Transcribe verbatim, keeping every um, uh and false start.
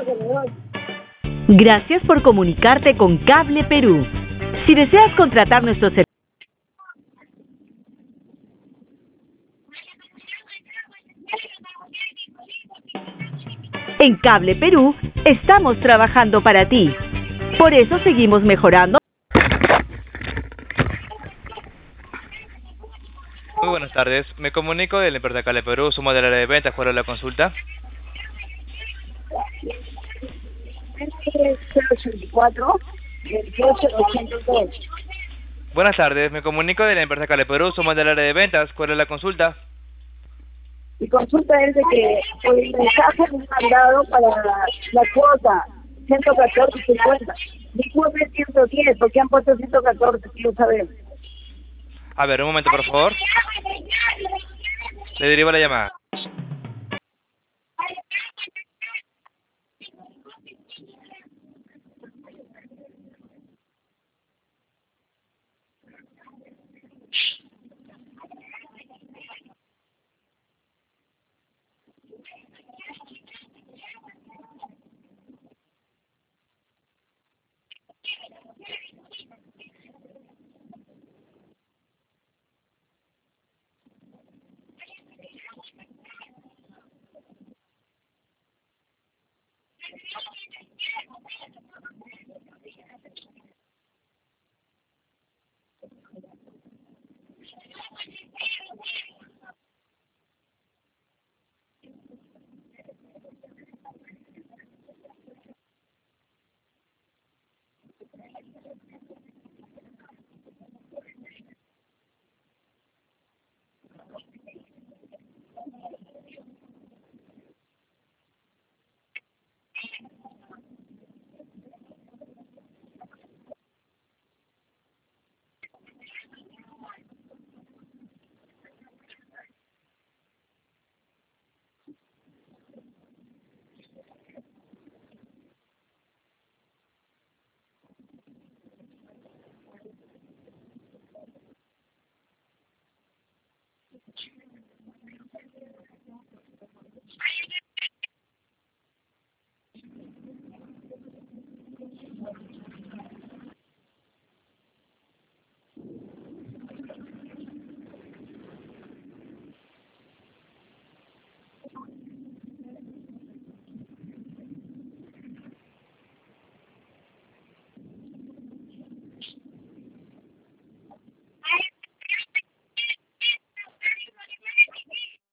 Gracias por comunicarte con Cable Perú. Si deseas contratar nuestros servicios, en Cable Perú estamos trabajando para ti. Por eso seguimos mejorando. Muy buenas tardes. Me comunico de la empresa Cable Perú. Somos del área de ventas. ¿Cuál es la consulta? cero ochenta y cuatro, veintiocho, ochenta y dos. Buenas tardes. Me comunico de la empresa Cable Perú. Somos del área de ventas. ¿Cuál es la consulta? Mi consulta es de que el mensaje me han mandado para la cuota ciento catorce cincuenta. Mi cuota es ciento diez, porque han puesto ciento catorce, quiero saber. A ver, un momento, por favor. Le derivo la llamada.